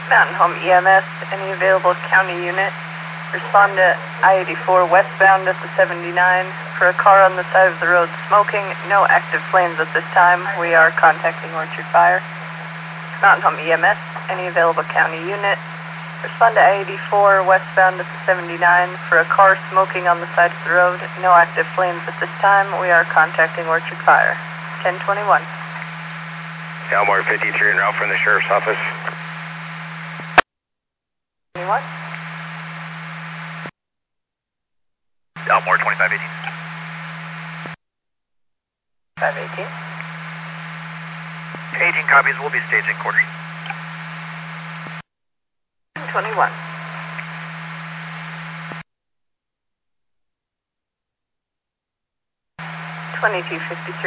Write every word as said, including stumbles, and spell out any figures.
Mountain Home E M S, any available county unit, respond to I eighty-four westbound at the seventy-nine for a car on the side of the road smoking. No active flames at this time. We are contacting Orchard Fire. Mountain Home E M S, any available county unit, respond to I eighty-four westbound at the seventy-nine for a car smoking on the side of the road. No active flames at this time. We are contacting Orchard Fire. ten twenty-one. Elmore fifty-three en route from the sheriff's office. twenty-one. Elmore twenty-five eighteen. five eighteen. eighteen copies. We'll be staging quarters. twenty-one. twenty-two fifty-three.